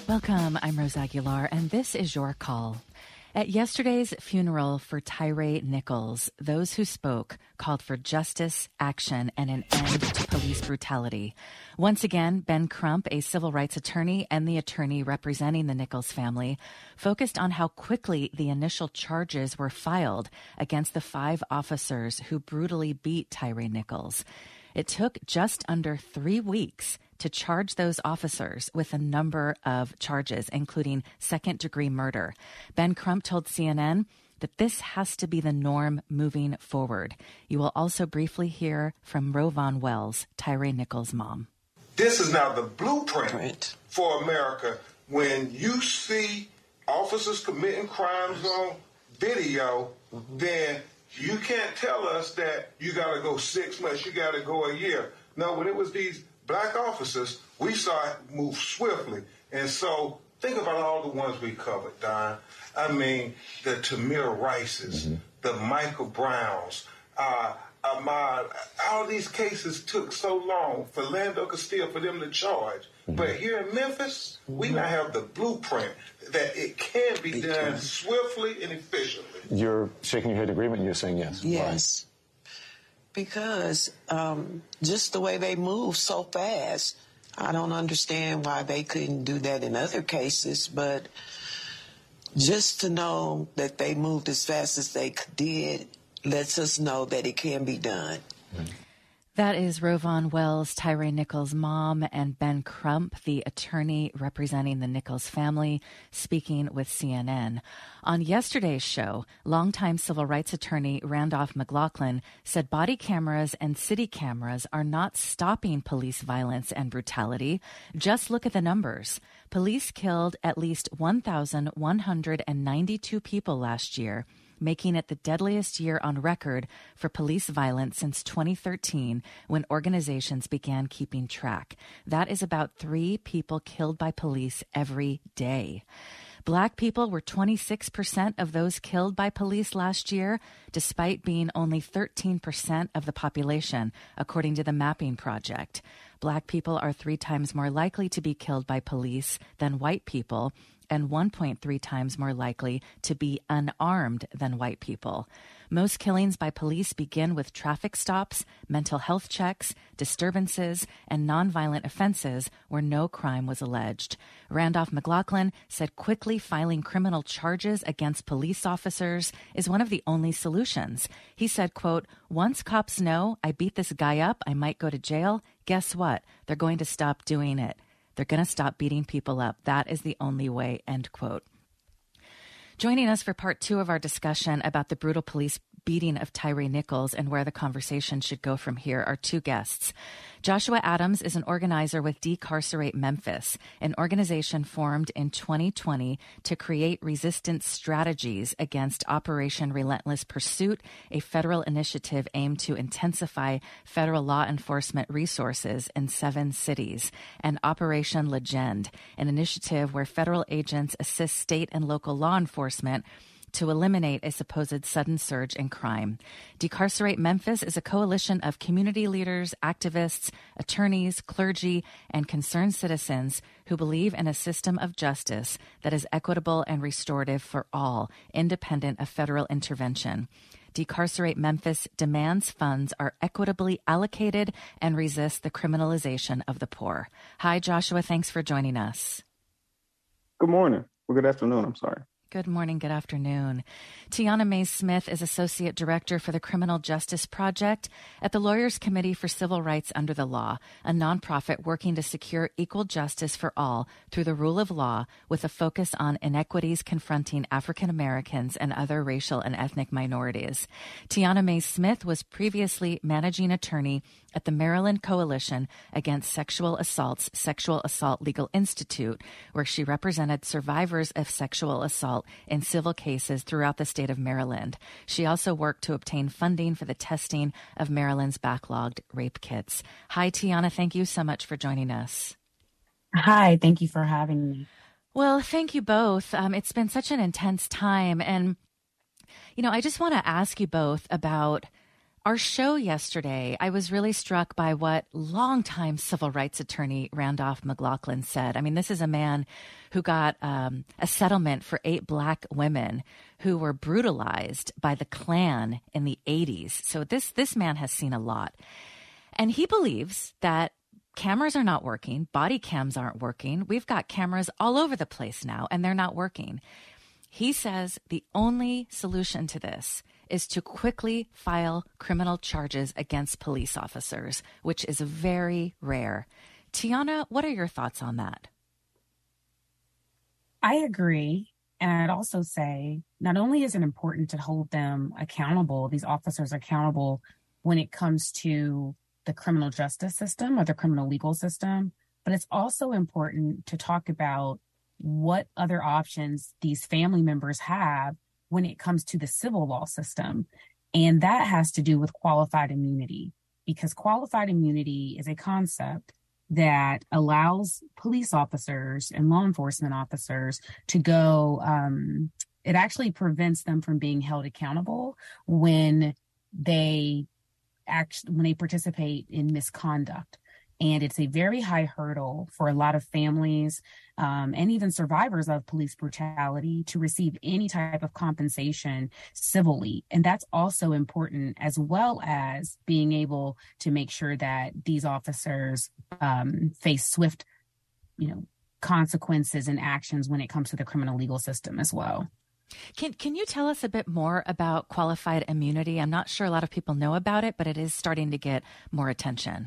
Welcome, I'm Rose Aguilar, and this is Your Call. At yesterday's funeral for Tyre Nichols, those who spoke called for justice, action, and an end to police brutality. Once again, Ben Crump, a civil rights attorney and the attorney representing the Nichols family, focused on how quickly the initial charges were filed against the 5 officers who brutally beat Tyre Nichols. It took just under 3 weeks to charge those officers with a number of charges, including second-degree murder. Ben Crump told CNN that this has to be the norm moving forward. You will also briefly hear from Rovon Wells, Tyre Nichols' mom. This is now the blueprint for America. When you see officers committing crimes on video, then you can't tell us that you got to go 6 months, you got to go a year. No, when it was these black officers, we saw it move swiftly. And so think about all the ones we covered, Don. I mean, the Tamir Rices, the Michael Browns, all these cases took so long for Lando Castillo for them to charge. But here in Memphis, we now have the blueprint that it can be done swiftly and efficiently. You're shaking your head in agreement. You're saying yes. Yes. Because just the way they move so fast, I don't understand why they couldn't do that in other cases, but just to know that they moved as fast as they did lets us know that it can be done. That is Rovon Wells, Tyre Nichols' mom, and Ben Crump, the attorney representing the Nichols family, speaking with CNN. On yesterday's show, longtime civil rights attorney Randolph McLaughlin said body cameras and city cameras are not stopping police violence and brutality. Just look at the numbers. Police killed at least 1,192 people last year, making it the deadliest year on record for police violence since 2013, when organizations began keeping track. That is about 3 people killed by police every day. Black people were 26% of those killed by police last year, despite being only 13% of the population, according to the Mapping Project. Black people are 3 times more likely to be killed by police than white people, and 1.3 times more likely to be unarmed than white people. Most killings by police begin with traffic stops, mental health checks, disturbances, and nonviolent offenses where no crime was alleged. Randolph McLaughlin said quickly filing criminal charges against police officers is one of the only solutions. He said, quote, "Once cops know I beat this guy up, I might go to jail, guess what? They're going to stop doing it. They're going to stop beating people up. That is the only way," end quote. Joining us for part 2 of our discussion about the brutal police beating of Tyre Nichols and where the conversation should go from here are 2 guests. Joshua Adams is an organizer with Decarcerate Memphis, an organization formed in 2020 to create resistance strategies against Operation Relentless Pursuit, a federal initiative aimed to intensify federal law enforcement resources in 7 cities, and Operation Legend, an initiative where federal agents assist state and local law enforcement to eliminate a supposed sudden surge in crime. Decarcerate Memphis is a coalition of community leaders, activists, attorneys, clergy, and concerned citizens who believe in a system of justice that is equitable and restorative for all, independent of federal intervention. Decarcerate Memphis demands funds are equitably allocated and resists the criminalization of the poor. Hi, Joshua. Thanks for joining us. Good morning. Well, good afternoon. I'm sorry. Good morning, good afternoon. Tiana Mays Smith is Associate Director for the Criminal Justice Project at the Lawyers Committee for Civil Rights Under the Law, a nonprofit working to secure equal justice for all through the rule of law with a focus on inequities confronting African Americans and other racial and ethnic minorities. Tiana Mays Smith was previously managing attorney at the Maryland Coalition Against Sexual Assault's Sexual Assault Legal Institute, where she represented survivors of sexual assault in civil cases throughout the state of Maryland. She also worked to obtain funding for the testing of Maryland's backlogged rape kits. Hi, Tiana. Thank you so much for joining us. Hi. Thank you for having me. Well, thank you both. It's been such an intense time. And, I just want to ask you both about Our show yesterday, I was really struck by what longtime civil rights attorney Randolph McLaughlin said. I mean, this is a man who got a settlement for 8 Black women who were brutalized by the Klan in the 80s. So this man has seen a lot. And he believes that cameras are not working, body cams aren't working. We've got cameras all over the place now, and they're not working. He says the only solution to this is to quickly file criminal charges against police officers, which is very rare. Tiana, what are your thoughts on that? I agree. And I'd also say not only is it important to hold them accountable, these officers accountable when it comes to the criminal justice system or the criminal legal system, but it's also important to talk about what other options these family members have when it comes to the civil law system. And that has to do with qualified immunity, because qualified immunity is a concept that allows police officers and law enforcement officers to go, it actually prevents them from being held accountable when they participate in misconduct. And it's a very high hurdle for a lot of families and even survivors of police brutality to receive any type of compensation civilly. And that's also important, as well as being able to make sure that these officers face swift, consequences and actions when it comes to the criminal legal system as well. Can you tell us a bit more about qualified immunity? I'm not sure a lot of people know about it, but it is starting to get more attention.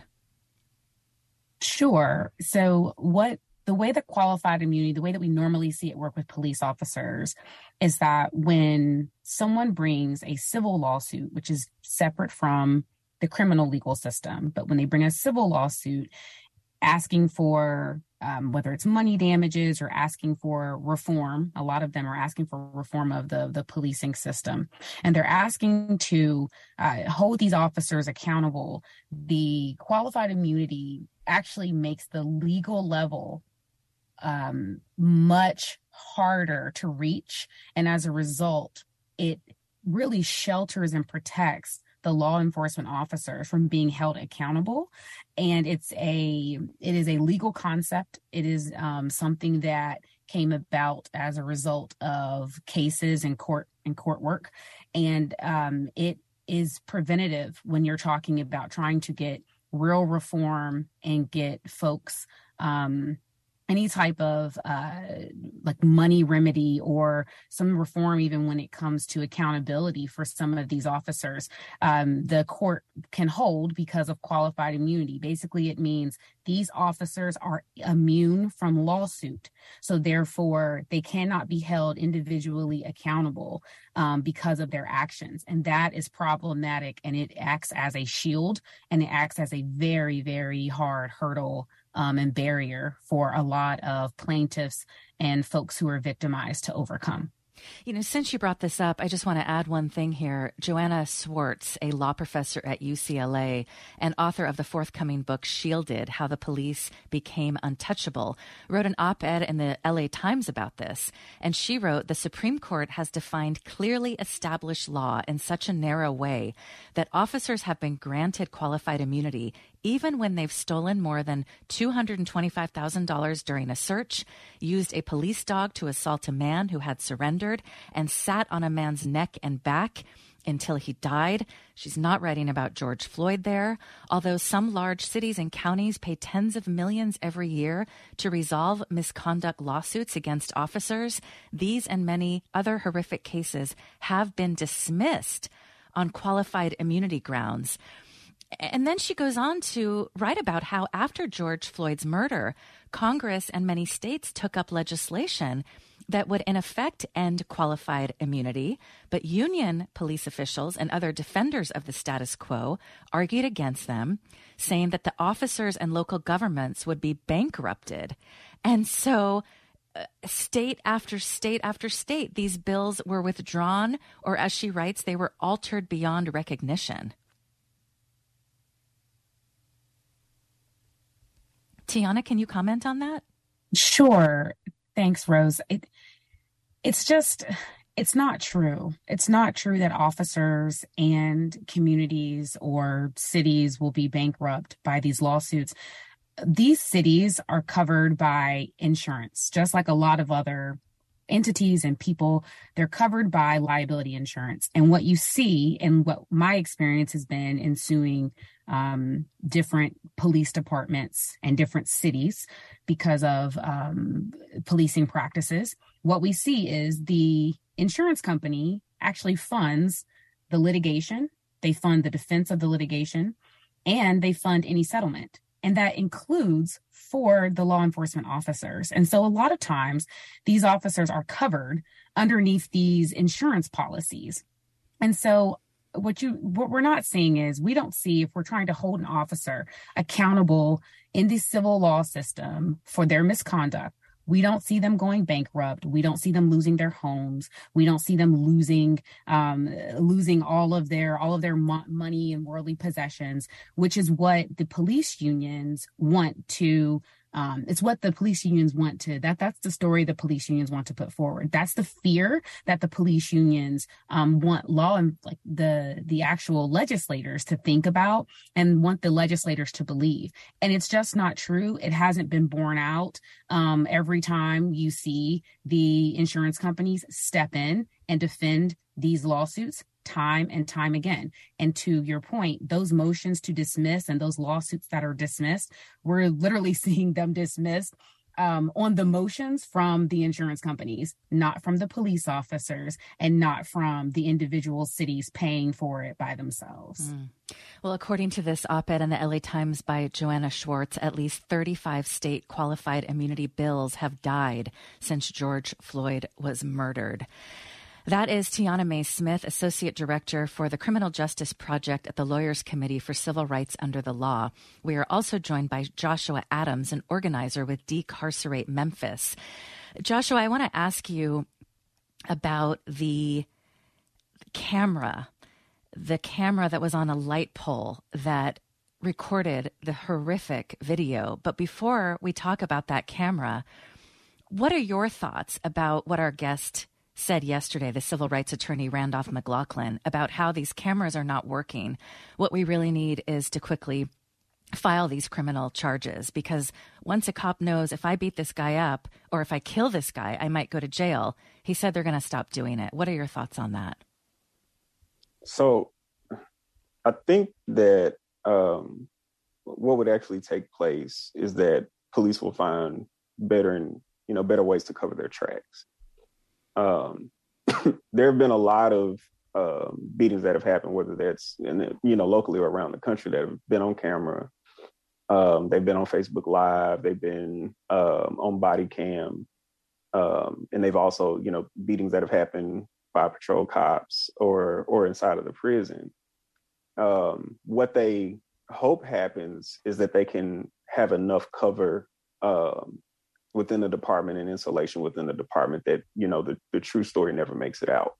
Sure. So the way that qualified immunity, the way that we normally see it work with police officers, is that when someone brings a civil lawsuit, which is separate from the criminal legal system, but when they bring a civil lawsuit asking for whether it's money damages or asking for reform, a lot of them are asking for reform of the policing system, and they're asking to hold these officers accountable. The qualified immunity actually makes the legal level much harder to reach. And as a result, it really shelters and protects the law enforcement officers from being held accountable. And it is a legal concept. It is something that came about as a result of cases and court work. And it is preventative when you're talking about trying to get real reform and get folks any type of money remedy or some reform, even when it comes to accountability for some of these officers. The court can hold because of qualified immunity. Basically, it means these officers are immune from lawsuit. So therefore, they cannot be held individually accountable because of their actions. And that is problematic. And it acts as a shield, and it acts as a very, very hard hurdle and barrier for a lot of plaintiffs and folks who are victimized to overcome. Since you brought this up, I just want to add one thing here. Joanna Swartz, a law professor at UCLA and author of the forthcoming book Shielded, How the Police Became Untouchable, wrote an op-ed in the LA Times about this. And she wrote, the Supreme Court has defined clearly established law in such a narrow way that officers have been granted qualified immunity even when they've stolen more than $225,000 during a search, used a police dog to assault a man who had surrendered, and sat on a man's neck and back until he died. She's not writing about George Floyd there. Although some large cities and counties pay tens of millions every year to resolve misconduct lawsuits against officers, these and many other horrific cases have been dismissed on qualified immunity grounds. And then she goes on to write about how after George Floyd's murder, Congress and many states took up legislation that would in effect end qualified immunity, but union police officials and other defenders of the status quo argued against them, saying that the officers and local governments would be bankrupted. And so state after state after state, these bills were withdrawn, or as she writes, they were altered beyond recognition. Tiana, can you comment on that? Sure. Thanks, Rose. It's just, It's not true. It's not true that officers and communities or cities will be bankrupt by these lawsuits. These cities are covered by insurance, just like a lot of other entities and people. They're covered by liability insurance. And what you see, and what my experience has been in suing different police departments and different cities because of policing practices, what we see is the insurance company actually funds the litigation, they fund the defense of the litigation, and they fund any settlement. And that includes for the law enforcement officers. And so a lot of times these officers are covered underneath these insurance policies. And so what we're not seeing is, we don't see, if we're trying to hold an officer accountable in the civil law system for their misconduct, we don't see them going bankrupt. We don't see them losing their homes. We don't see them losing all of their money and worldly possessions, which is what the police unions want to. It's what the police unions want to. That's the story the police unions want to put forward. That's the fear that the police unions want law and like the actual legislators to think about and want the legislators to believe. And it's just not true. It hasn't been borne out. Every time you see the insurance companies step in and defend these lawsuits time and time again. And to your point, those motions to dismiss and those lawsuits that are dismissed, we're literally seeing them dismissed on the motions from the insurance companies, not from the police officers and not from the individual cities paying for it by themselves. Well, according to this op-ed in the LA Times by Joanna Schwartz, at least 35 state qualified immunity bills have died since George Floyd was murdered. That is Tiana Mae Smith, Associate Director for the Criminal Justice Project at the Lawyers Committee for Civil Rights Under the Law. We are also joined by Joshua Adams, an organizer with Decarcerate Memphis. Joshua, I want to ask you about the camera that was on a light pole that recorded the horrific video. But before we talk about that camera, what are your thoughts about what our guest said yesterday, the civil rights attorney Randolph McLaughlin, about how these cameras are not working? What we really need is to quickly file these criminal charges, because once a cop knows, if I beat this guy up or if I kill this guy, I might go to jail. He said they're going to stop doing it. What are your thoughts on that? So I think that what would actually take place is that police will find better ways to cover their tracks. There have been a lot of beatings that have happened, whether that's locally or around the country, that have been on camera. They've been on Facebook Live. They've been on body cam, and they've also beatings that have happened by patrol cops or inside of the prison. What they hope happens is that they can have enough cover within the department and insulation within the department that, the true story never makes it out.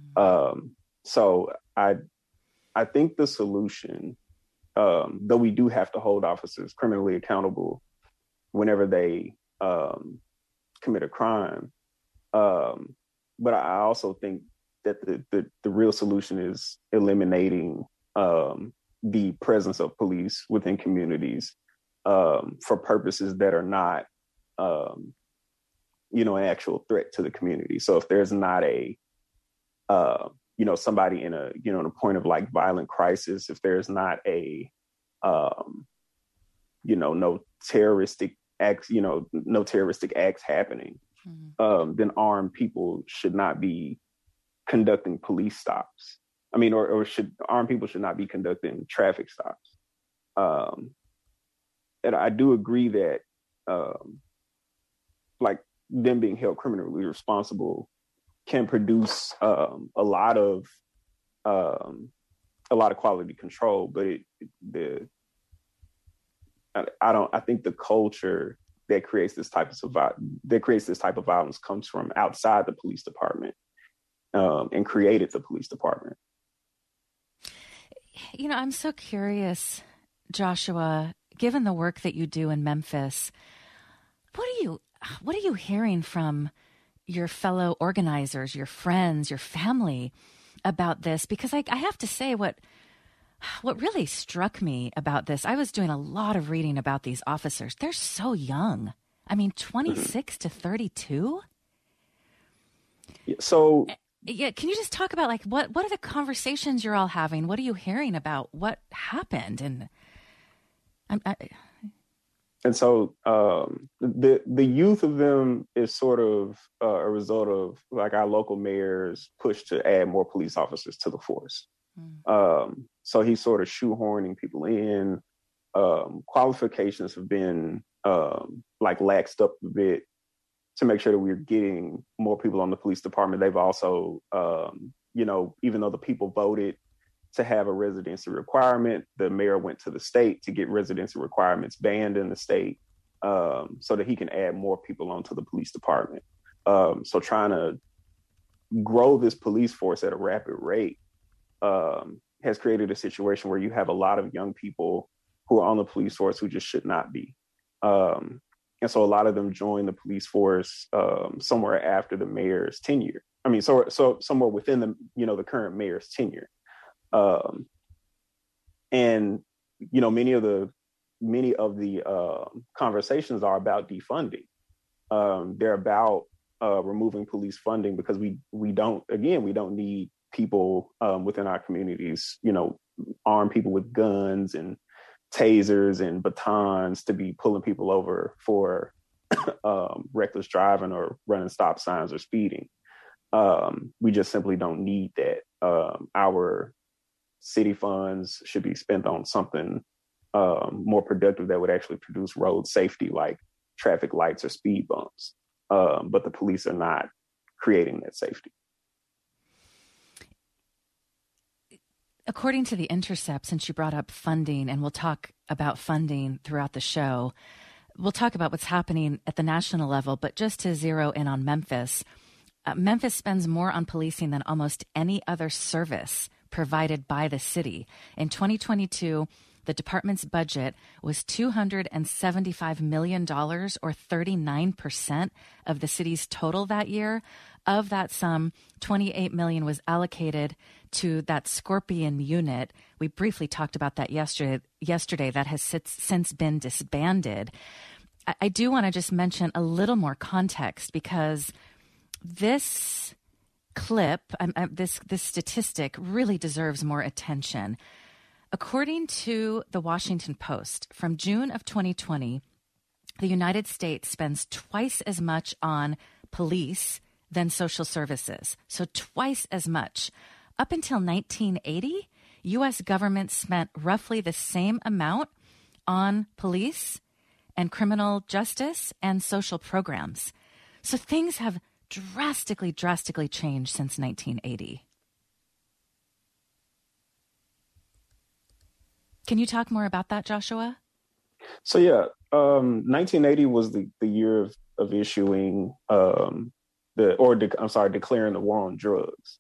So I think the solution, though we do have to hold officers criminally accountable whenever they commit a crime, but I also think that the real solution is eliminating the presence of police within communities for purposes that are not an actual threat to the community. So if there's not a, somebody in a, in a point of like violent crisis, if there's not a, no terroristic acts, no terroristic acts happening, then armed people should not be conducting police stops. I mean, armed people should not be conducting traffic stops. And I do agree that, like them being held criminally responsible can produce a lot of quality control, but I think the culture that creates this type of violence comes from outside the police department, and created the police department. I'm so curious, Joshua, given the work that you do in Memphis, what are you hearing from your fellow organizers, your friends, your family about this? Because I have to say what really struck me about this, I was doing a lot of reading about these officers. They're so young. I mean, 26 to 32? So, yeah, can you just talk about like what are the conversations you're all having? What are you hearing about what happened? And so the youth of them is sort of a result of like our local mayor's push to add more police officers to the force. So he's sort of shoehorning people in. Qualifications have been like laxed up a bit to make sure that we're getting more people on the police department. They've also, even though the people voted to have a residency requirement, the mayor went to the state to get residency requirements banned in the state so that he can add more people onto the police department. So trying to grow this police force at a rapid rate has created a situation where you have a lot of young people who are on the police force who just should not be. And so a lot of them join the police force somewhere after the mayor's tenure. I mean, so somewhere within the current mayor's tenure. And many of the conversations are about defunding. They're about removing police funding because we don't need people within our communities, armed people with guns and tasers and batons to be pulling people over for reckless driving or running stop signs or speeding. We just simply don't need that. Our city funds should be spent on something more productive that would actually produce road safety, like traffic lights or speed bumps. But the police are not creating that safety. According to The Intercept, since you brought up funding, and we'll talk about funding throughout the show, we'll talk about what's happening at the national level, but just to zero in on Memphis, Memphis spends more on policing than almost any other service provided by the city. In 2022, the department's budget was $275 million, or 39% of the city's total that year. Of that sum, $28 million was allocated to that Scorpion unit. We briefly talked about that yesterday. That has since been disbanded. I do want to just mention a little more context, because this clip, this statistic really deserves more attention. According to the Washington Post, from June of 2020, the United States spends twice as much on police than social services. So twice as much. Up until 1980, U.S. government spent roughly the same amount on police and criminal justice and social programs. So things have drastically changed since 1980. Can you talk more about that, Joshua? So 1980 was the year of issuing declaring the war on drugs.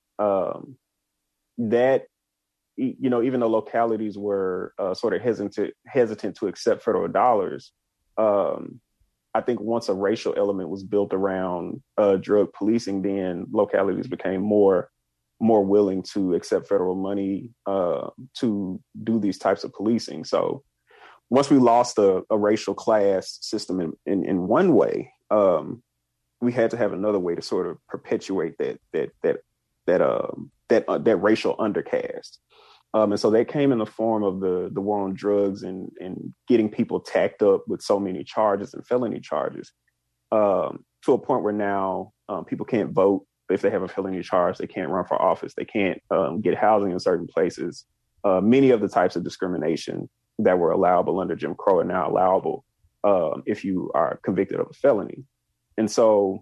That, even though localities were sort of hesitant to accept federal dollars, I think once a racial element was built around drug policing, then localities became more willing to accept federal money to do these types of policing. So once we lost a racial class system in one way, we had to have another way to sort of perpetuate that racial undercast. And so that came in the form of the war on drugs and getting people tacked up with so many charges and felony charges to a point where now people can't vote if they have a felony charge. They can't run for office. They can't get housing in certain places. Many of the types of discrimination that were allowable under Jim Crow are now allowable if you are convicted of a felony. And so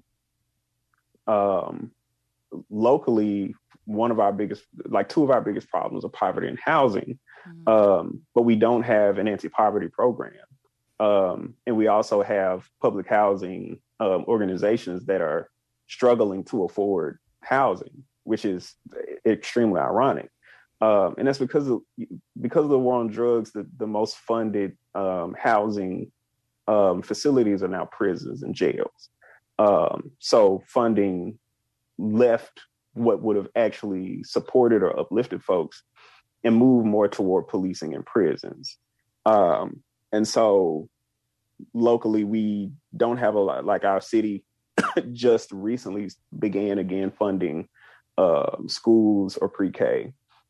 locally, two of our biggest problems are poverty and housing, but we don't have an anti-poverty program. And we also have public housing organizations that are struggling to afford housing, which is extremely ironic. And that's because of the war on drugs, the most funded housing facilities are now prisons and jails. So funding left what would have actually supported or uplifted folks and moved more toward policing and prisons. And so locally, we don't have a lot, like our city just recently began again funding schools or pre-K.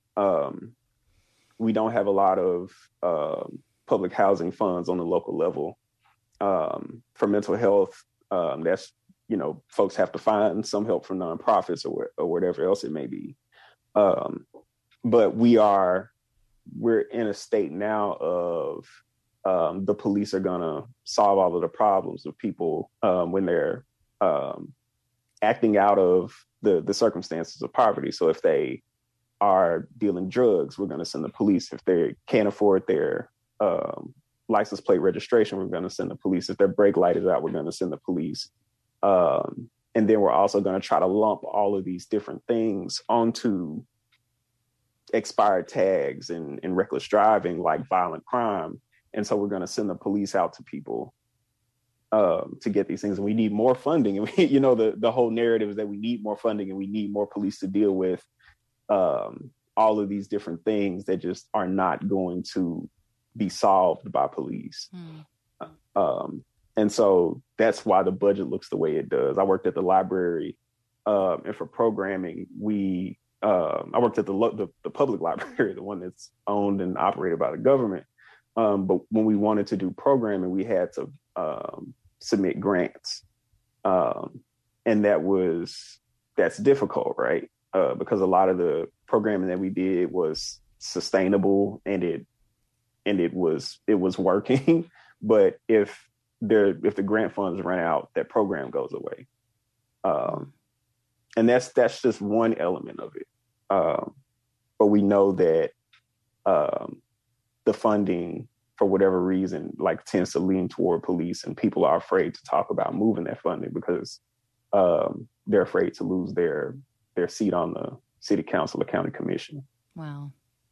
We don't have a lot of public housing funds on the local level. For mental health, that's, folks have to find some help from nonprofits or whatever else it may be. But we're in a state now of the police are gonna solve all of the problems of people when they're acting out of the circumstances of poverty. So if they are dealing drugs, we're gonna send the police. If they can't afford their license plate registration, we're gonna send the police. If their brake light is out, we're gonna send the police. And then we're also gonna try to lump all of these different things onto expired tags and reckless driving, like violent crime. And so we're going to send the police out to people to get these things. And we need more funding. And we, the whole narrative is that we need more funding and we need more police to deal with all of these different things that just are not going to be solved by police. And so that's why the budget looks the way it does. I worked at the library, and for programming, I worked at the public library, the one that's owned and operated by the government. But when we wanted to do programming, we had to submit grants. And that's difficult, right? Because a lot of the programming that we did was sustainable and it was working. But if the grant funds run out, that program goes away. And that's just one element of it. But we know that the funding, for whatever reason, tends to lean toward police, and people are afraid to talk about moving that funding because they're afraid to lose their seat on the city council or county commission. Wow.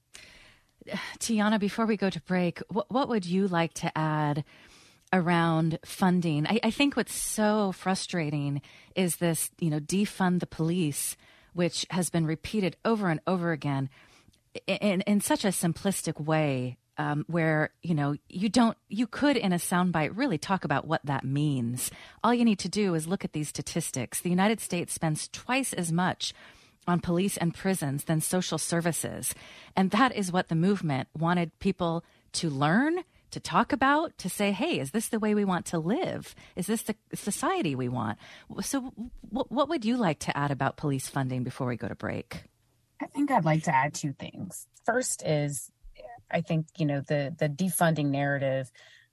Tiana, before we go to break, what would you like to add around funding? I think what's so frustrating is this, defund the police, which has been repeated over and over again in such a simplistic way, where, you could in a soundbite really talk about what that means. All you need to do is look at these statistics. The United States spends twice as much on police and prisons than social services. And that is what the movement wanted people to learn, to talk about, to say, hey, is this the way we want to live? Is this the society we want? So what would you like to add about police funding before we go to break? I think I'd like to add two things. First is, I think, the defunding narrative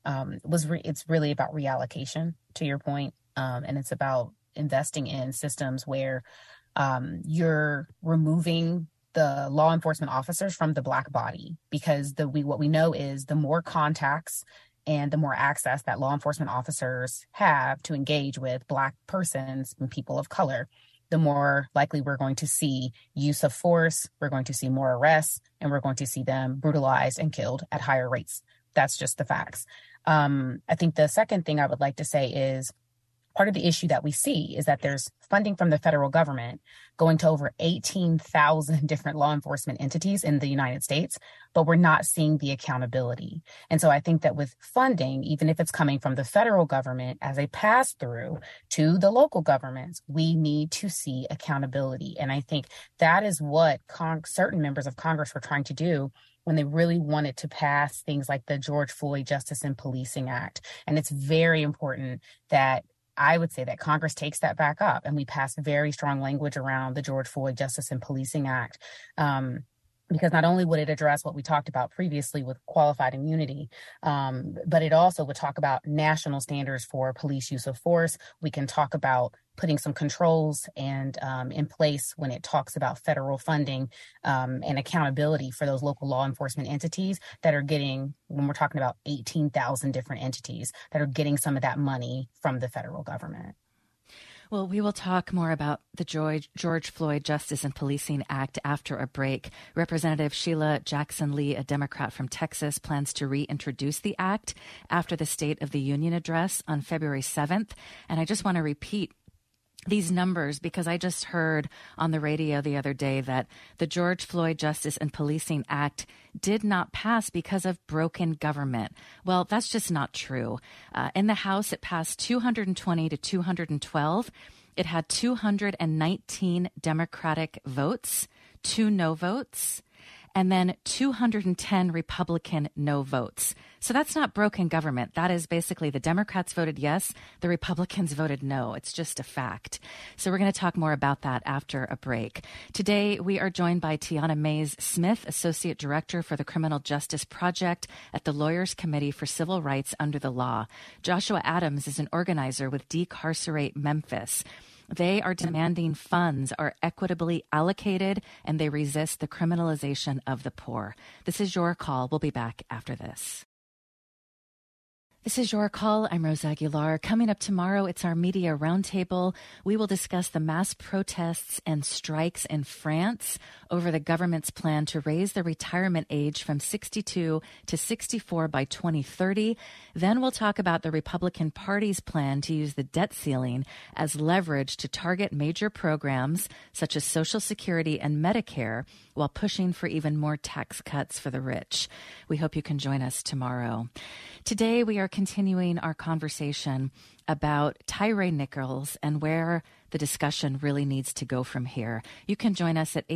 it's really about reallocation, to your point. And it's about investing in systems where you're removing the law enforcement officers from the Black body, because what we know is the more contacts and the more access that law enforcement officers have to engage with Black persons and people of color, the more likely we're going to see use of force, we're going to see more arrests, and we're going to see them brutalized and killed at higher rates. That's just the facts. I think the second thing I would like to say is, part of the issue that we see is that there's funding from the federal government going to over 18,000 different law enforcement entities in the United States, but we're not seeing the accountability. And so I think that with funding, even if it's coming from the federal government as a pass through to the local governments, we need to see accountability. And I think that is what certain members of Congress were trying to do when they really wanted to pass things like the George Floyd Justice and Policing Act. And it's very important that I would say that Congress takes that back up and we pass very strong language around the George Floyd Justice and Policing Act. Because not only would it address what we talked about previously with qualified immunity, but it also would talk about national standards for police use of force. We can talk about putting some controls and in place when it talks about federal funding and accountability for those local law enforcement entities that are getting, when we're talking about 18,000 different entities that are getting some of that money from the federal government. Well, we will talk more about the George Floyd Justice and Policing Act after a break. Representative Sheila Jackson Lee, a Democrat from Texas, plans to reintroduce the act after the State of the Union address on February 7th. And I just want to repeat these numbers because I just heard on the radio the other day that the George Floyd Justice and Policing Act did not pass because of broken government. Well, that's just not true. In the House, it passed 220 to 212. It had 219 Democratic votes, 2 no votes, and then 210 Republican no votes. So that's not broken government. That is basically the Democrats voted yes, the Republicans voted no. It's just a fact. So we're going to talk more about that after a break. Today, we are joined by Tiana Mays Smith, Associate Director for the Criminal Justice Project at the Lawyers Committee for Civil Rights Under the Law. Joshua Adams is an organizer with Decarcerate Memphis. They are demanding funds are equitably allocated and they resist the criminalization of the poor. This is Your Call. We'll be back after this. This is Your Call. I'm Rosa Aguilar. Coming up tomorrow, it's our media roundtable. We will discuss the mass protests and strikes in France over the government's plan to raise the retirement age from 62 to 64 by 2030. Then we'll talk about the Republican Party's plan to use the debt ceiling as leverage to target major programs such as Social Security and Medicare while pushing for even more tax cuts for the rich. We hope you can join us tomorrow. Today, we are continuing our conversation about Tyre Nichols and where the discussion really needs to go from here. You can join us at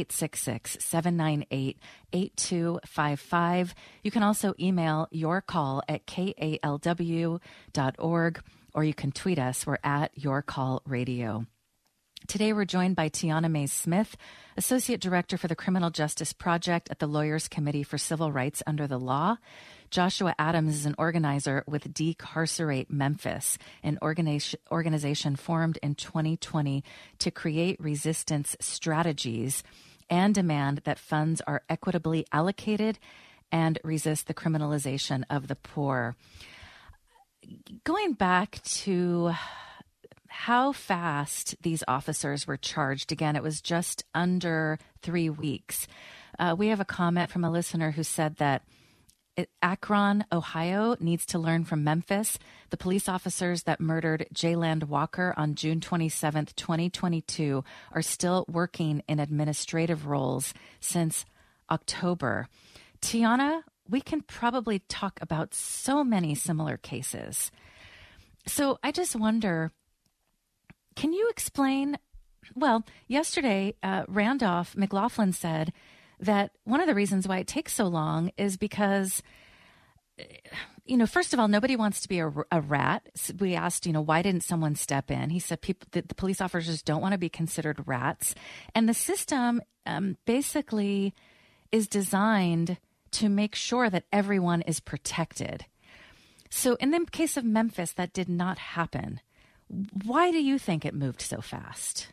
866-798-8255. You can also email your call at kalw.org, or you can tweet us. We're at Your Call Radio. Today, we're joined by Tiana Mays Smith, Associate Director for the Criminal Justice Project at the Lawyers Committee for Civil Rights Under the Law. Joshua Adams is an organizer with Decarcerate Memphis, an organization formed in 2020 to create resistance strategies and demand that funds are equitably allocated and resist the criminalization of the poor. Going back to how fast these officers were charged. Again, it was just under 3 weeks. We have a comment from a listener who said that Akron, Ohio needs to learn from Memphis. The police officers that murdered Jayland Walker on June 27th, 2022 are still working in administrative roles since October. Tiana, we can probably talk about so many similar cases. So I just wonder, can you explain? Well, yesterday, Randolph McLaughlin said that one of the reasons why it takes so long is because, first of all, nobody wants to be a rat. We asked, why didn't someone step in? He said the police officers don't want to be considered rats. And the system basically is designed to make sure that everyone is protected. So in the case of Memphis, that did not happen. Why do you think it moved so fast?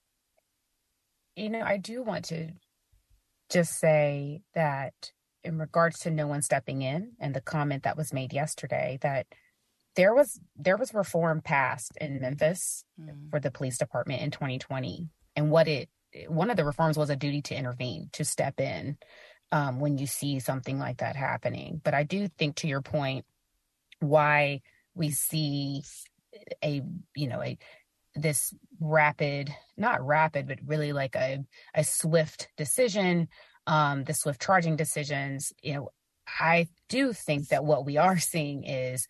I do want to just say that in regards to no one stepping in and the comment that was made yesterday, that there was reform passed in Memphis for the police department in 2020. And one of the reforms was a duty to intervene, to step in when you see something like that happening. But I do think, to your point, why we see this not rapid, but really like a swift decision, the swift charging decisions. I do think that what we are seeing is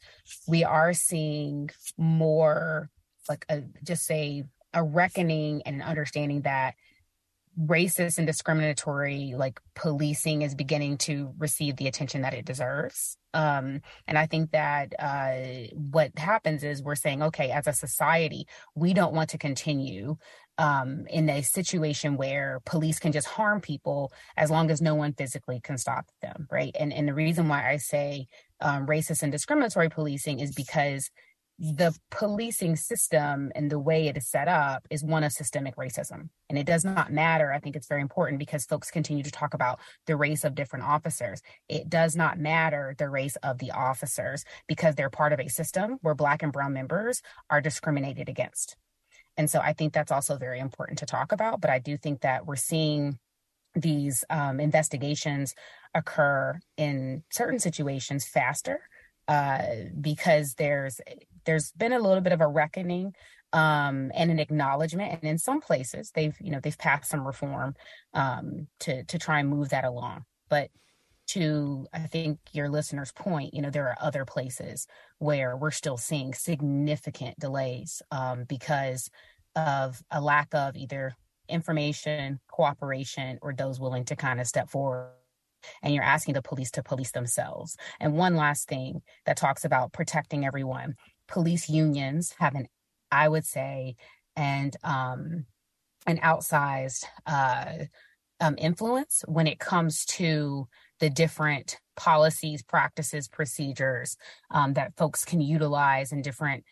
more like a reckoning and an understanding that racist and discriminatory policing is beginning to receive the attention that it deserves. And I think that what happens is we're saying, okay, as a society, we don't want to continue in a situation where police can just harm people as long as no one physically can stop them, right? And the reason why I say racist and discriminatory policing is because the policing system and the way it is set up is one of systemic racism. And it does not matter. I think it's very important because folks continue to talk about the race of different officers. It does not matter the race of the officers because they're part of a system where Black and brown members are discriminated against. And so I think that's also very important to talk about. But I do think that we're seeing these investigations occur in certain situations faster because there's been a little bit of a reckoning and an acknowledgement, and in some places they've passed some reform to try and move that along. But to, I think, your listener's point, there are other places where we're still seeing significant delays because of a lack of either information, cooperation, or those willing to kind of step forward. And you're asking the police to police themselves. And one last thing that talks about protecting everyone. Police unions have I would say, an outsized influence when it comes to the different policies, practices, procedures that folks can utilize, and different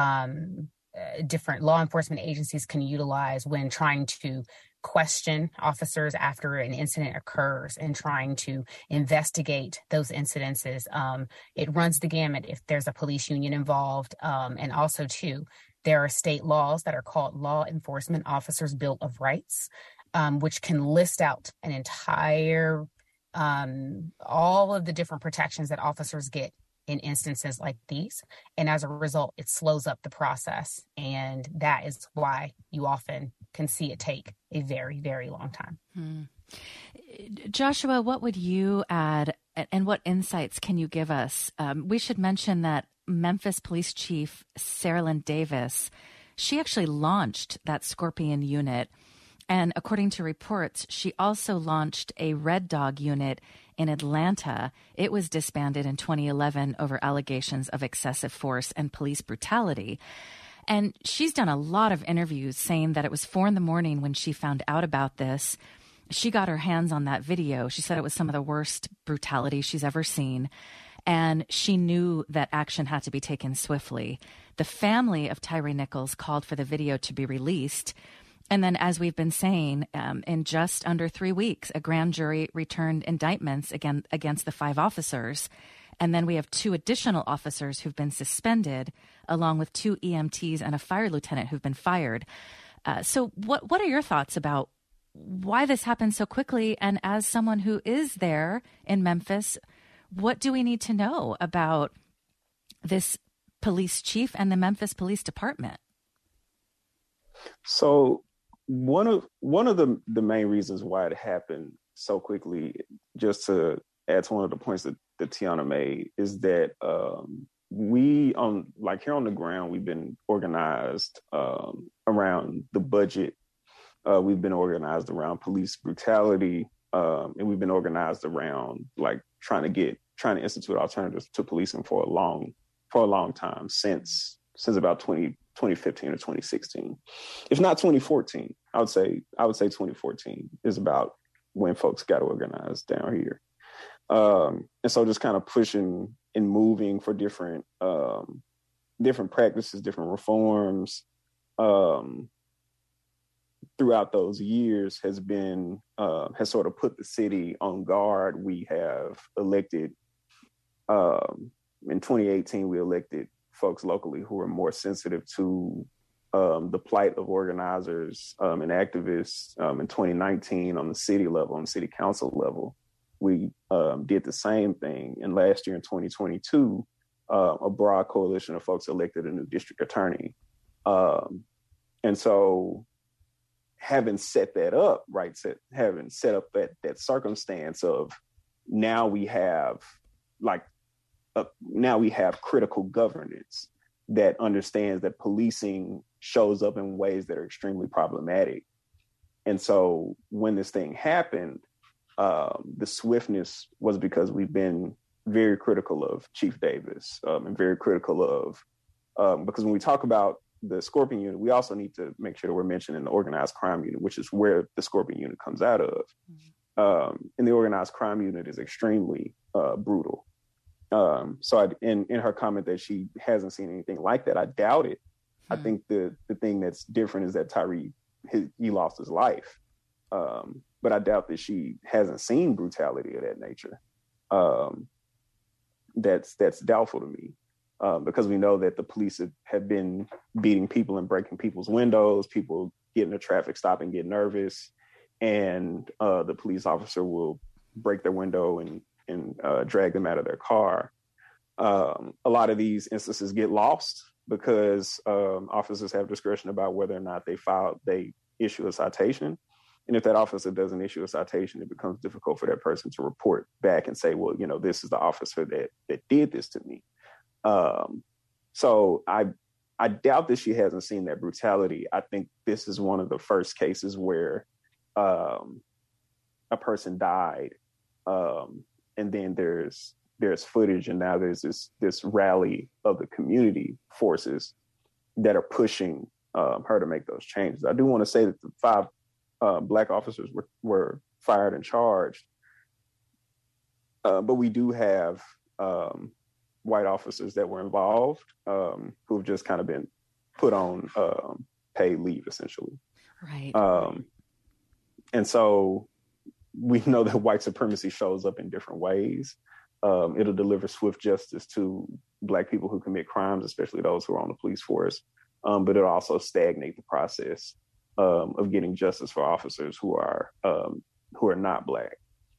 law enforcement agencies can utilize when trying to question officers after an incident occurs and trying to investigate those incidences. It runs the gamut if there's a police union involved. And also, too, there are state laws that are called Law Enforcement Officers' Bill of Rights, which can list out an entire, all of the different protections that officers get in instances like these. And as a result, it slows up the process. And that is why you often can see it take a very, very long time. Joshua, what would you add, and what insights can you give us? We should mention that Memphis Police Chief Saralyn Davis, she actually launched that Scorpion unit. And according to reports, she also launched a Red Dog unit in Atlanta. It was disbanded in 2011 over allegations of excessive force and police brutality. And she's done a lot of interviews saying that it was 4 a.m. when she found out about this. She got her hands on that video. She said it was some of the worst brutality she's ever seen. And she knew that action had to be taken swiftly. The family of Tyre Nichols called for the video to be released. And then, as we've been saying, in just under 3 weeks, a grand jury returned indictments against the 5 officers. And then we have 2 additional officers who've been suspended, along with 2 EMTs and a fire lieutenant who've been fired. So what are your thoughts about why this happened so quickly? And as someone who is there in Memphis, what do we need to know about this police chief and the Memphis Police Department? So one of the main reasons why it happened so quickly, just to add to one of the points that Tiana made, is that we here on the ground, we've been organized around the budget. We've been organized around police brutality, and we've been organized around trying to institute alternatives to policing for a long time, since about 2015 or 2016, if not 2014. I would say 2014 is about when folks got organized down here. And so just kind of pushing and moving for different practices, different reforms throughout those years has sort of put the city on guard. We have elected, in 2018, we elected folks locally who are more sensitive to the plight of organizers and activists. In 2019, on the city level, on the city council level, we did the same thing. And last year in 2022, a broad coalition of folks elected a new district attorney. And so having set that up, having set up that circumstance of now we have critical governance that understands that policing shows up in ways that are extremely problematic. And so when this thing happened, the swiftness was because we've been very critical of Chief Davis and very critical of, because when we talk about the Scorpion unit, we also need to make sure that we're mentioning the organized crime unit, which is where the Scorpion unit comes out of. And the organized crime unit is extremely brutal. So in her comment that she hasn't seen anything like that, I doubt it. I think the thing that's different is that Tyre, he lost his life. But I doubt that she hasn't seen brutality of that nature. That's doubtful to me. because we know that the police have been beating people and breaking people's windows, people getting a traffic stop and get nervous, and the police officer will break their window and drag them out of their car. A lot of these instances get lost because officers have discretion about whether or not they issue a citation. And if that officer doesn't issue a citation, it becomes difficult for that person to report back and say, well, this is the officer that did this to me. So I doubt that she hasn't seen that brutality. I think this is one of the first cases where a person died, and then there's footage, and now there's this rally of the community forces that are pushing her to make those changes. I do want to say that the 5 Black officers were fired and charged, but we do have white officers that were involved who have just kind of been put on paid leave, essentially. Right. And so we know that white supremacy shows up in different ways. It'll deliver swift justice to Black people who commit crimes, especially those who are on the police force. But it'll also stagnate the process of getting justice for officers who are not Black.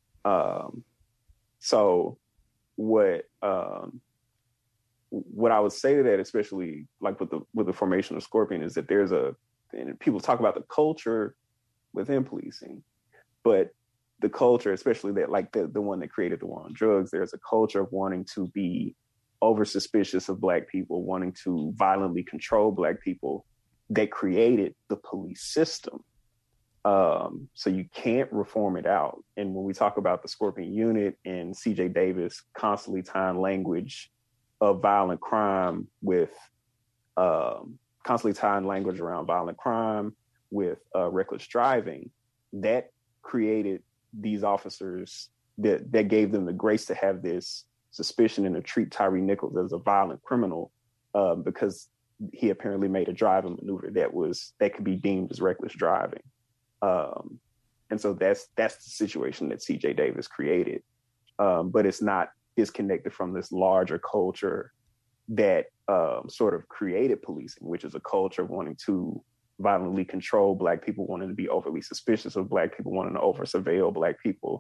So what I would say to that, especially like with the formation of Scorpion, is that and people talk about the culture within policing, but the culture, especially that like the one that created the war on drugs, there's a culture of wanting to be over suspicious of Black people, wanting to violently control Black people, that created the police system. So you can't reform it out. And when we talk about the Scorpion Unit and CJ Davis constantly tying language of violent crime with reckless driving, that created these officers that gave them the grace to have this suspicion and to treat Tyre Nichols as a violent criminal because he apparently made a driving maneuver that could be deemed as reckless driving. And so that's the situation that CJ Davis created. But it's not disconnected from this larger culture that sort of created policing, which is a culture of wanting to violently control Black people, wanting to be overly suspicious of Black people, wanting to over-surveil Black people.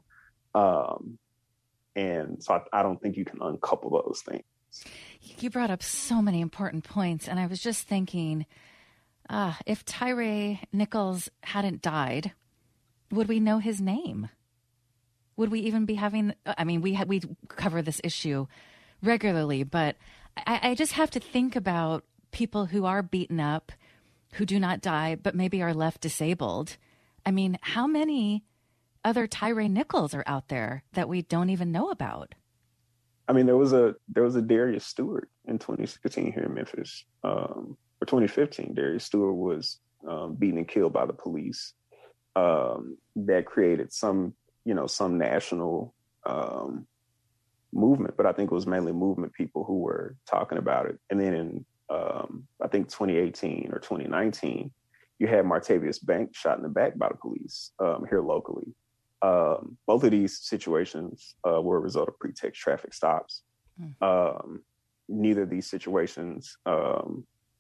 And so I don't think you can uncouple those things. You brought up so many important points, and I was just thinking, if Tyre Nichols hadn't died, would we know his name? Would we even be having? I mean, we cover this issue regularly, but I just have to think about people who are beaten up, who do not die, but maybe are left disabled. I mean, how many other Tyre Nichols are out there that we don't even know about? I mean, there was a Darius Stewart in 2016 here in Memphis. For 2015, Darius Stewart was beaten and killed by the police. That created some national movement, but I think it was mainly movement people who were talking about it. And then in I think 2018 or 2019, you had Martavius Banks shot in the back by the police here locally. Both of these situations were a result of pretext traffic stops. Neither of these situations, were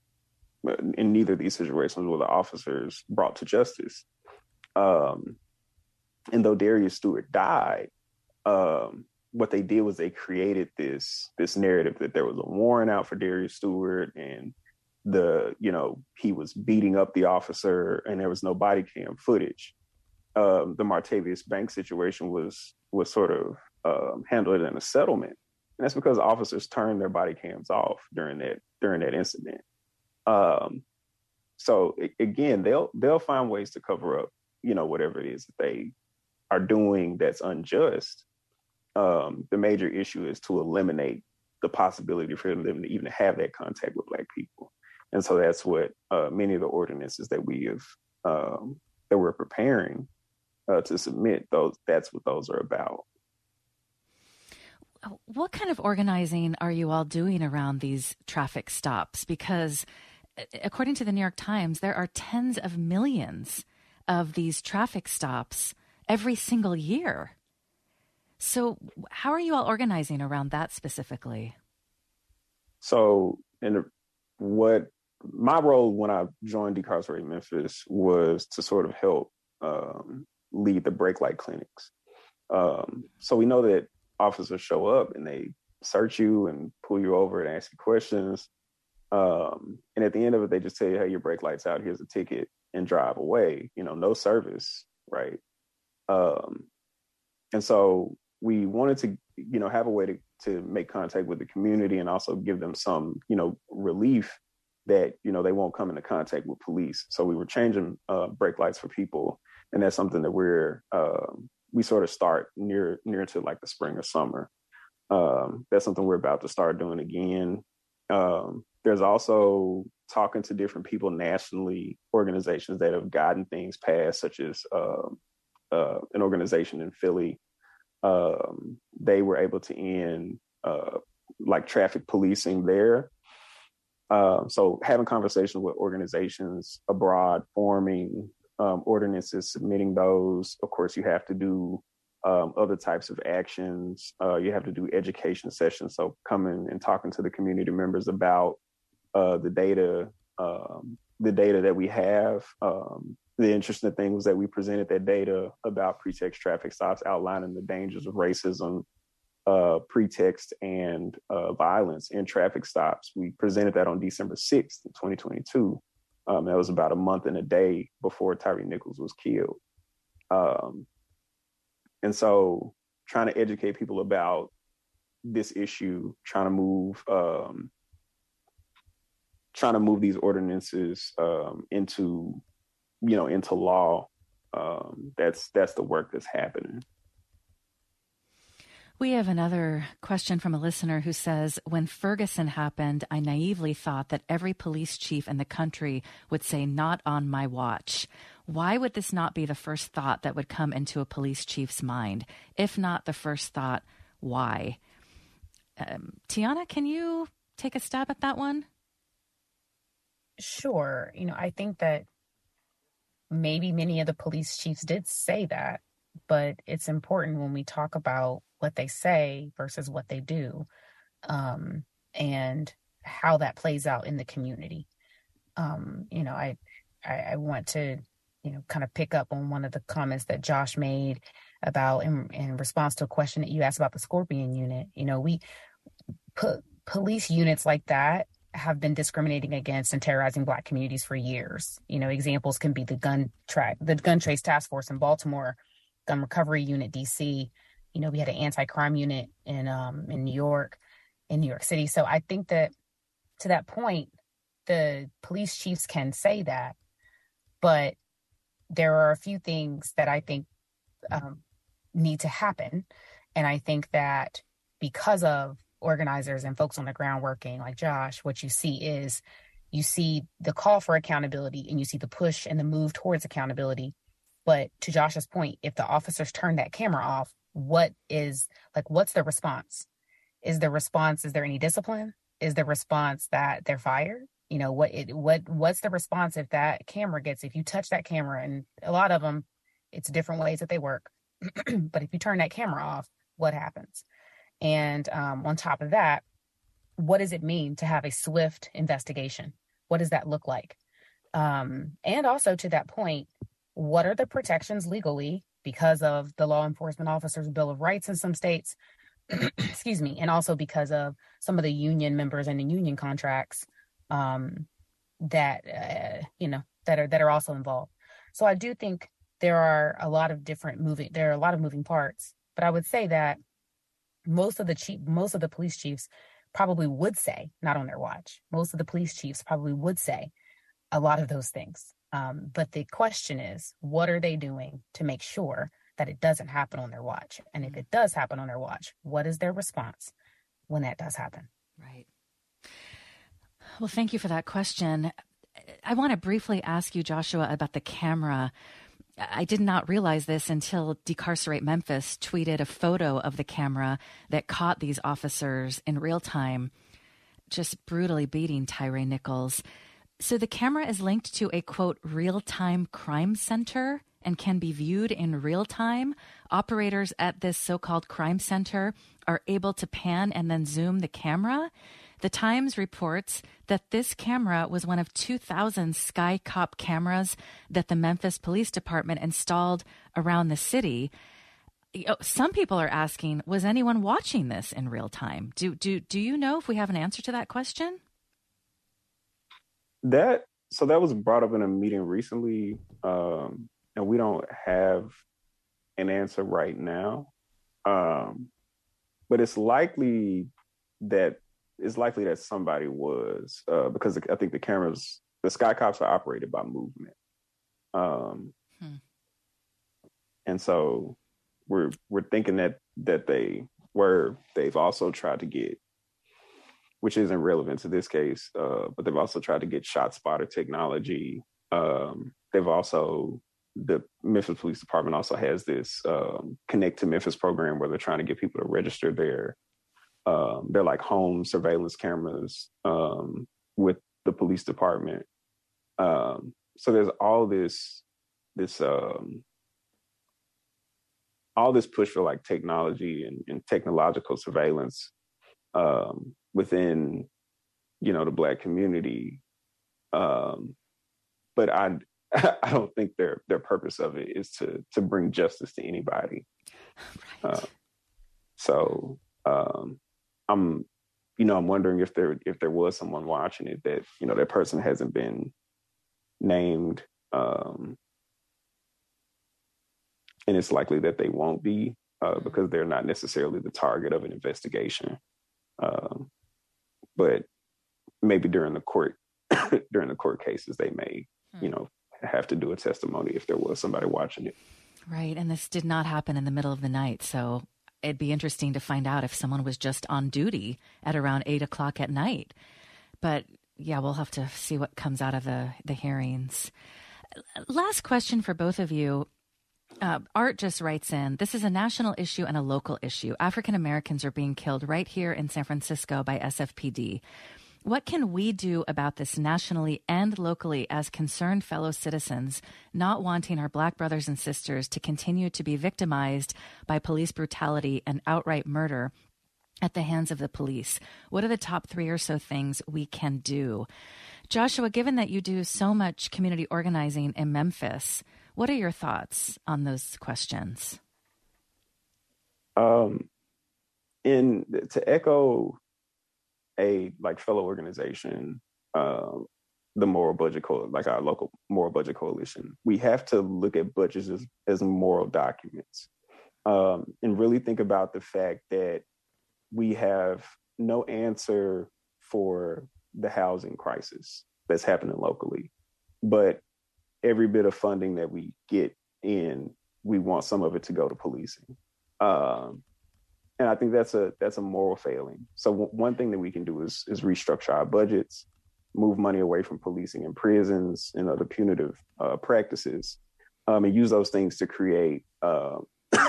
the officers brought to justice. And though Darius Stewart died, what they did was they created this narrative that there was a warrant out for Darius Stewart, and he was beating up the officer, and there was no body cam footage. The Martavius Banks situation was sort of handled in a settlement, and that's because officers turned their body cams off during that incident. So again, they'll find ways to cover up, whatever it is that they are doing that's unjust. The major issue is to eliminate the possibility for them to even have that contact with Black people, and so that's what many of the ordinances that we have that we're preparing to submit, that's what those are about. What kind of organizing are you all doing around these traffic stops? Because according to the New York Times, there are tens of millions of these traffic stops every single year. So how are you all organizing around that specifically? So, what my role when I joined Decarcerate Memphis was to sort of help lead the brake light clinics. So we know that officers show up and they search you and pull you over and ask you questions. And at the end of it, they just tell you, hey, your brake light's out, here's a ticket, and drive away, no service, right? And so we wanted to, have a way to make contact with the community and also give them some, relief that, they won't come into contact with police. So we were changing brake lights for people. And that's something that we sort of start near to like the spring or summer. That's something we're about to start doing again. There's also talking to different people nationally, organizations that have gotten things passed, such as an organization in Philly. They were able to end like traffic policing there. So having conversations with organizations abroad, forming ordinances, submitting those. Of course, you have to do other types of actions. You have to do education sessions. So coming and talking to the community members about the data that we have. The interesting thing was that we presented that data about pretext traffic stops, outlining the dangers of racism, pretext, and violence in traffic stops. We presented that on December 6th, 2022. That was about a month and a day before Tyre Nichols was killed. And so trying to educate people about this issue, trying to move these ordinances into law. That's the work that's happening. We have another question from a listener who says, when Ferguson happened, I naively thought that every police chief in the country would say, not on my watch. Why would this not be the first thought that would come into a police chief's mind? If not the first thought, why? Tiana, can you take a stab at that one? Sure. I think that maybe many of the police chiefs did say that, but it's important when we talk about what they say versus what they do, and how that plays out in the community. I want to, kind of pick up on one of the comments that Josh made about in response to a question that you asked about the Scorpion unit. We put police units like that have been discriminating against and terrorizing Black communities for years. Examples can be the gun trace task force in Baltimore, gun recovery unit, DC. We had an anti-crime unit in New York City. So I think that to that point, the police chiefs can say that, but there are a few things that I think need to happen. And I think that because of organizers and folks on the ground working like Josh, what you see the call for accountability and you see the push and the move towards accountability. But to Josh's point, if the officers turn that camera off, what's the response? Is there any discipline? Is the response that they're fired? What's the response if that camera if you touch that camera, and a lot of them, it's different ways that they work. But if you turn that camera off, what happens? And on top of that, what does it mean to have a swift investigation? What does that look like? And also to that point, what are the protections legally because of the Law Enforcement Officers Bill of Rights in some states, excuse me, and also because of some of the union members and the union contracts that are also involved. So I do think there are a lot of moving parts, but I would say that most of the police chiefs probably would say not on their watch. Most of the police chiefs probably would say a lot of those things. But the question is, what are they doing to make sure that it doesn't happen on their watch? And if it does happen on their watch, what is their response when that does happen? Right. Well, thank you for that question. I want to briefly ask you, Joshua, about the camera. I did not realize this until Decarcerate Memphis tweeted a photo of the camera that caught these officers in real time, just brutally beating Tyre Nichols. So the camera is linked to a, quote, real-time crime center and can be viewed in real time. Operators at this so-called crime center are able to pan and then zoom the camera. The Times reports that this camera was one of 2,000 Sky Cop cameras that the Memphis Police Department installed around the city. Some people are asking, was anyone watching this in real time? Do you know if we have an answer to that question? That was brought up in a meeting recently, and we don't have an answer right now. But it's likely that somebody was, because I think the Sky Cops are operated by movement. And so we're thinking that they've also tried to get, which isn't relevant to this case, but they've also tried to get shot spotter technology. The Memphis Police Department also has this Connect to Memphis program where they're trying to get people to register their like home surveillance cameras with the police department. So there's all this push for like technology and technological surveillance within, the Black community. But I don't think their purpose of it is to bring justice to anybody. Right. I'm wondering if there was someone watching it that, that person hasn't been named. And it's likely that they won't be because they're not necessarily the target of an investigation. But maybe during the court cases, they may, have to do a testimony if there was somebody watching it. Right. And this did not happen in the middle of the night. So it'd be interesting to find out if someone was just on duty at around 8:00 at night. But yeah, we'll have to see what comes out of the hearings. Last question for both of you. Art just writes in, this is a national issue and a local issue. African Americans are being killed right here in San Francisco by SFPD. What can we do about this nationally and locally as concerned fellow citizens, not wanting our Black brothers and sisters to continue to be victimized by police brutality and outright murder at the hands of the police? What are the top 3 or so things we can do? Joshua, given that you do so much community organizing in Memphis, what are your thoughts on those questions? To echo a fellow organization, the Moral Budget like our local Moral Budget Coalition, we have to look at budgets as moral documents, and really think about the fact that we have no answer for the housing crisis that's happening locally, but every bit of funding that we get in, we want some of it to go to policing. And I think that's a moral failing. So one thing that we can do is restructure our budgets, move money away from policing and prisons and other punitive practices, and use those things to create an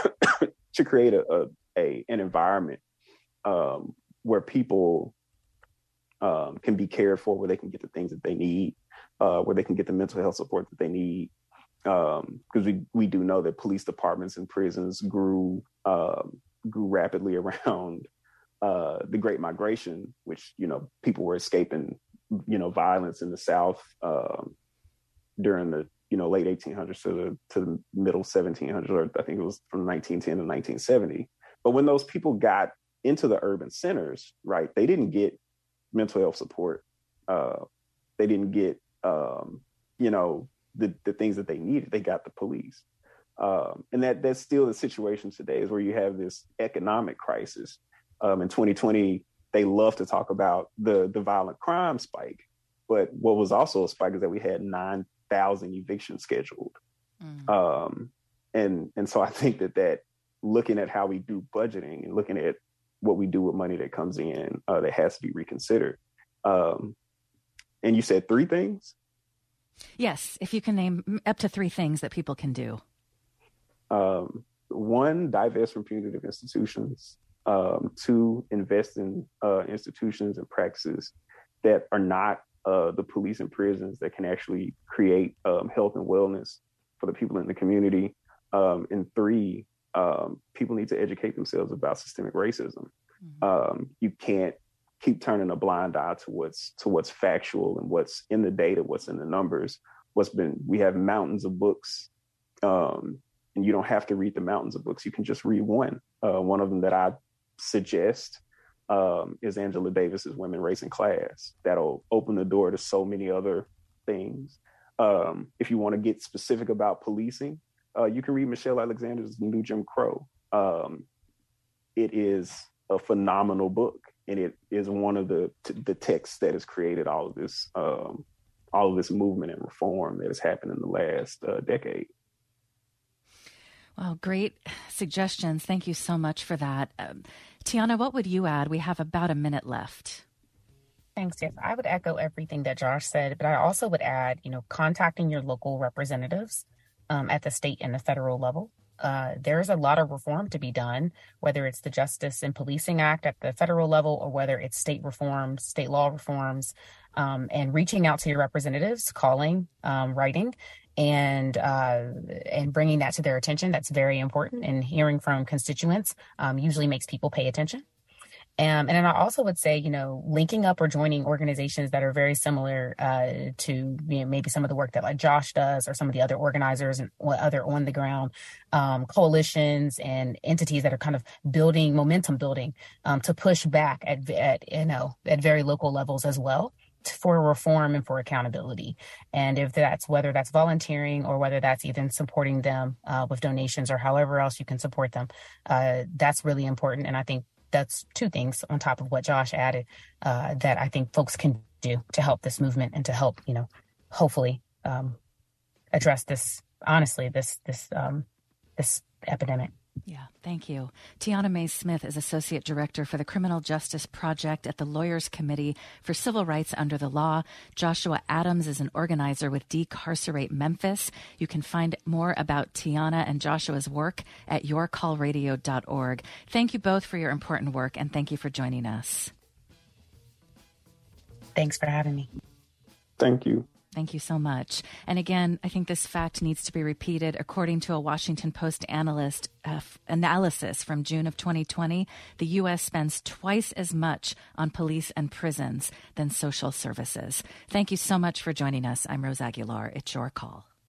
environment where people can be cared for, where they can get the things that they need, where they can get the mental health support that they need. Because we do know that police departments and prisons grew rapidly around the Great Migration, which, people were escaping, violence in the South during the, late 1800s to the middle 1700s, or I think it was from 1910 to 1970. But when those people got into the urban centers, right, they didn't get mental health support. They didn't get, the things that they needed. They got the police. And that's still the situation today, is where you have this economic crisis. In 2020, they love to talk about the violent crime spike. But what was also a spike is that we had 9,000 evictions scheduled. And so I think that looking at how we do budgeting and looking at what we do with money that comes in, that has to be reconsidered. And you said 3 things? Yes, if you can name up to 3 things that people can do. 1, divest from punitive institutions. 2, invest in institutions and practices that are not the police and prisons, that can actually create health and wellness for the people in the community. And 3, people need to educate themselves about systemic racism. You can't keep turning a blind eye to what's factual and what's in the data, what's in the numbers. We have mountains of books, and you don't have to read the mountains of books. You can just read one. One of them that I suggest is Angela Davis's Women, Race, and Class. That'll open the door to so many other things. If you want to get specific about policing, you can read Michelle Alexander's New Jim Crow. It is a phenomenal book, and it is one of the texts that has created all of this movement and reform that has happened in the last decade. Well, great suggestions. Thank you so much for that. Tiana, what would you add? We have about a minute left. Thanks, Jeff. I would echo everything that Josh said, but I also would add, contacting your local representatives at the state and the federal level. There's a lot of reform to be done, whether it's the Justice and Policing Act at the federal level or whether it's state reforms, state law reforms, and reaching out to your representatives, calling, writing, and bringing that to their attention. That's very important. And hearing from constituents usually makes people pay attention. And then I also would say, linking up or joining organizations that are very similar to maybe some of the work that like Josh does or some of the other organizers and other on the ground coalitions and entities that are kind of momentum building to push back at very local levels as well for reform and for accountability. And whether that's volunteering or whether that's even supporting them with donations or however else you can support them, that's really important. And I think that's two things on top of what Josh added that I think folks can do to help this movement and to help, hopefully address this epidemic. Yeah, thank you. Tiana Mae Smith is Associate Director for the Criminal Justice Project at the Lawyers Committee for Civil Rights Under the Law. Joshua Adams is an organizer with Decarcerate Memphis. You can find more about Tiana and Joshua's work at yourcallradio.org. Thank you both for your important work, and thank you for joining us. Thanks for having me. Thank you. Thank you so much. And again, I think this fact needs to be repeated. According to a Washington Post analysis from June of 2020, the U.S. spends twice as much on police and prisons than social services. Thank you so much for joining us. I'm Rose Aguilar. It's Your Call.